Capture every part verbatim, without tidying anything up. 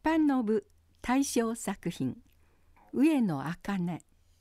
版の部大正作品上野茜。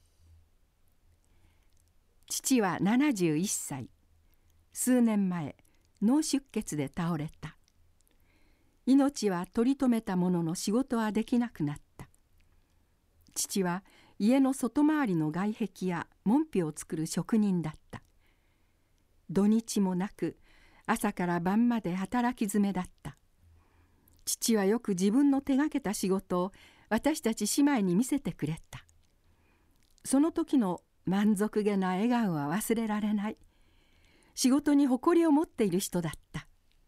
父はななじゅういっさい、数年前脳出血で倒れた。命は取り留めたものの仕事はできなくなった。父は家の外回りの外壁や門扉を作る職人だった。土日もなく朝から晩まで働き詰めだった。父はよく自分の手がけた仕事を私たち姉妹に見せてくれた。その時の満足げな笑顔は忘れられない。仕事に誇りを持っている人だった。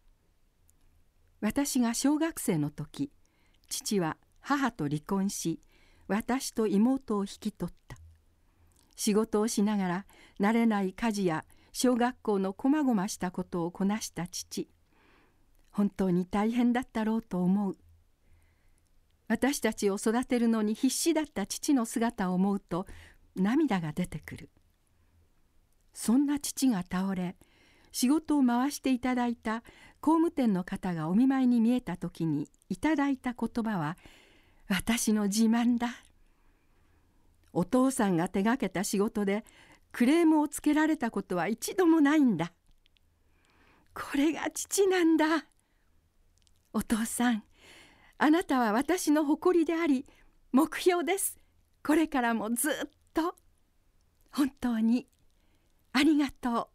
私が小学生の時、父は母と離婚し、私と妹を引き取った。仕事をしながら慣れない家事や小学校のこまごましたことをこなした父。本当に大変だったろうと思う。私たちを育てるのに必死だった父の姿を思うと涙が出てくる。そんな父が倒れ、仕事を回していただいた工務店の方がお見舞いに見えた時にいただいた言葉は私の自慢だ。お父さんが手がけた仕事でクレームをつけられたことは一度もないんだ。これが父なんだ。お父さん、あなたは私の誇りであり目標です。これからもずっと本当にありがとう。